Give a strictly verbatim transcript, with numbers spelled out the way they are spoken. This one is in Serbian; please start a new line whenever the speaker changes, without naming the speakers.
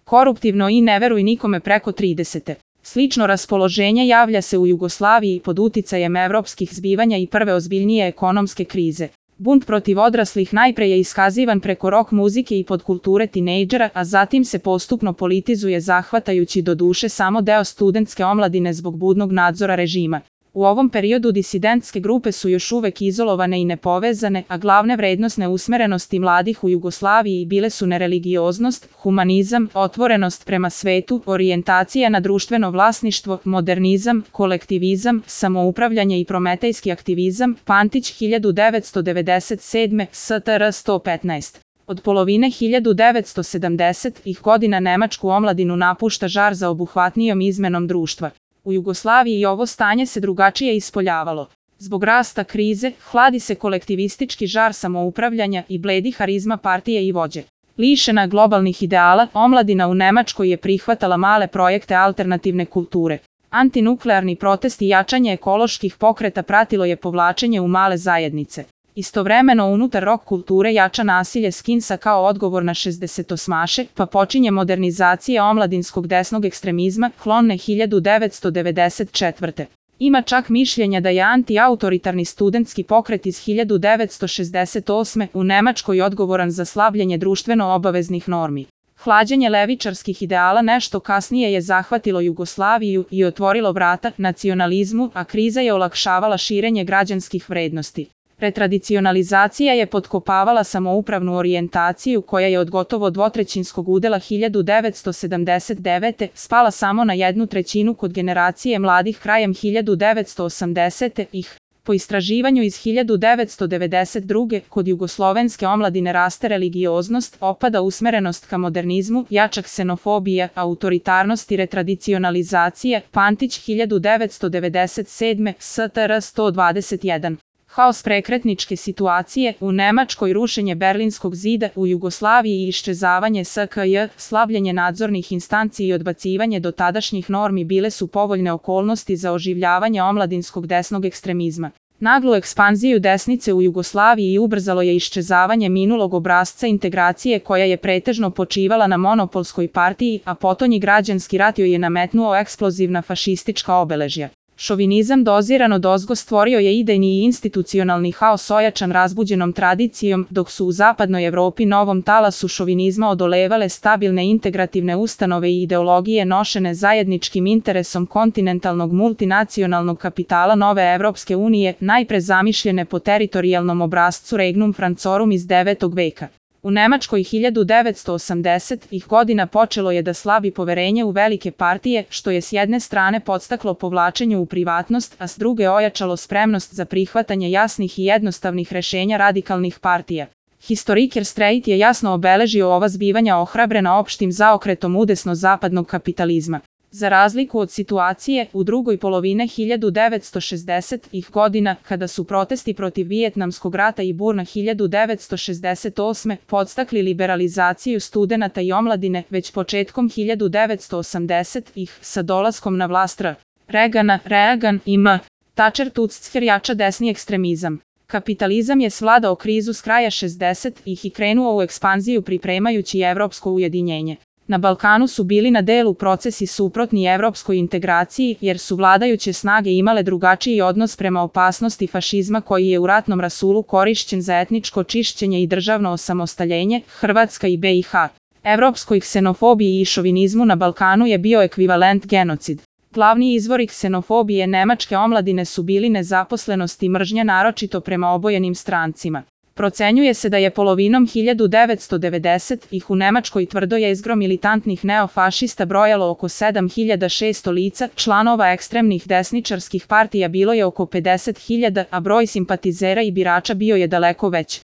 koruptivno i ne veruj nikome preko tridesete. Slično raspoloženje javlja se u Jugoslaviji pod uticajem evropskih zbivanja i prve ozbiljnije ekonomske krize. Bunt protiv odraslih najpre je iskazivan preko rock muzike i podkulture tinejdžera, a zatim se postupno politizuje zahvatajući do duše samo deo studentske omladine zbog budnog nadzora režima. U ovom periodu disidentske grupe su još uvek izolovane i nepovezane, a glavne vrednosne usmerenosti mladih u Jugoslaviji bile su nereligioznost, humanizam, otvorenost prema svetu, orijentacija na društveno vlasništvo, modernizam, kolektivizam, samoupravljanje i prometejski aktivizam. Pantić hiljadu devetsto devedeset sedme. S T R sto petnaest. Od polovine hiljadu devetsto sedamdesetih godina nemačku omladinu napušta žar za obuhvatnijom izmenom društva. U Jugoslaviji i ovo stanje se drugačije ispoljavalo. Zbog rasta krize, hladi se kolektivistički žar samoupravljanja i bledi harizma partije i vođe. Lišena globalnih ideala, omladina u Nemačkoj je prihvatala male projekte alternativne kulture. Antinuklearni protest i jačanje ekoloških pokreta pratilo je povlačenje u male zajednice. Istovremeno unutar rock kulture jača nasilje skinsa kao odgovor na šezdesetosmaše, pa počinje modernizacija omladinskog desnog ekstremizma, klone hiljadu devetsto devedeset četvrte. Ima čak mišljenja da je anti-autoritarni studentski pokret iz hiljadu devetsto šezdeset osme. u Nemačkoj odgovoran za slabljenje društveno obaveznih normi. Hlađenje levičarskih ideala nešto kasnije je zahvatilo Jugoslaviju i otvorilo vrata nacionalizmu, a kriza je olakšavala širenje građanskih vrednosti. Retradicionalizacija je potkopavala samoupravnu orijentaciju koja je od gotovo dvotrećinskog udela hiljadu devetsto sedamdeset devete. spala samo na jednu trećinu kod generacije mladih krajem hiljadu devetsto osamdesetih. Po istraživanju iz hiljadu devetsto devedeset druge. kod jugoslovenske omladine raste religioznost, opada usmerenost ka modernizmu, jača ksenofobija, autoritarnost i retradicionalizacija. Pantić hiljadu devetsto devedeset sedme. S T R sto dvadeset jedan. Haos prekretničke situacije, u Nemačkoj rušenje Berlinskog zida, u Jugoslaviji iščezavanje S K J, slabljenje nadzornih instanci i odbacivanje dotadašnjih normi bile su povoljne okolnosti za oživljavanje omladinskog desnog ekstremizma. Naglu ekspanziju desnice u Jugoslaviji ubrzalo je iščezavanje minulog obrasca integracije koja je pretežno počivala na monopolskoj partiji, a potonji građanski rat joj je nametnuo eksplozivna fašistička obeležja. Šovinizam doziran odozgo stvorio je idejni i institucionalni haos ojačan razbuđenom tradicijom, dok su u zapadnoj Evropi novom talasu šovinizma odolevale stabilne integrativne ustanove i ideologije nošene zajedničkim interesom kontinentalnog multinacionalnog kapitala nove Evropske unije, najpre zamišljene po teritorijalnom obrascu Regnum Francorum iz devetog veka. U Nemačkoj hiljadu devetsto osamdesetih godina počelo je da slabi poverenje u velike partije, što je s jedne strane podstaklo povlačenje u privatnost, a s druge ojačalo spremnost za prihvatanje jasnih i jednostavnih rešenja radikalnih partija. Historiker Streit je jasno obeležio ova zbivanja ohrabrena opštim zaokretom udesno zapadnog kapitalizma. Za razliku od situacije u drugoj polovine hiljadu devetsto šezdesetih godina, kada su protesti protiv Vijetnamskog rata i burna hiljadu devetsto šezdeset osme. podstakli liberalizaciju studenata i omladine, već početkom hiljadu devetsto osamdesetih. sa dolaskom na vlast R. Reagana, Reagan i M. Thatcher Tucker jača desni ekstremizam. Kapitalizam je svladao krizu s kraja šezdesetih i krenuo u ekspanziju pripremajući evropsko ujedinjenje. Na Balkanu su bili na delu procesi suprotni evropskoj integraciji, jer su vladajuće snage imale drugačiji odnos prema opasnosti fašizma koji je u ratnom rasulu korišćen za etničko čišćenje i državno osamostaljenje, Hrvatska i B i H. Evropskoj ksenofobiji i šovinizmu na Balkanu je bio ekvivalent genocid. Glavni izvori ksenofobije nemačke omladine su bili nezaposlenost i mržnja naročito prema obojenim strancima. Procenjuje se da je polovinom hiljadu devetsto devedesetih u Nemačkoj tvrdojezgro militantnih neofašista brojalo oko sedam hiljada šesto lica, članova ekstremnih desničarskih partija bilo je oko pedeset hiljada, a broj simpatizera i birača bio je daleko veći.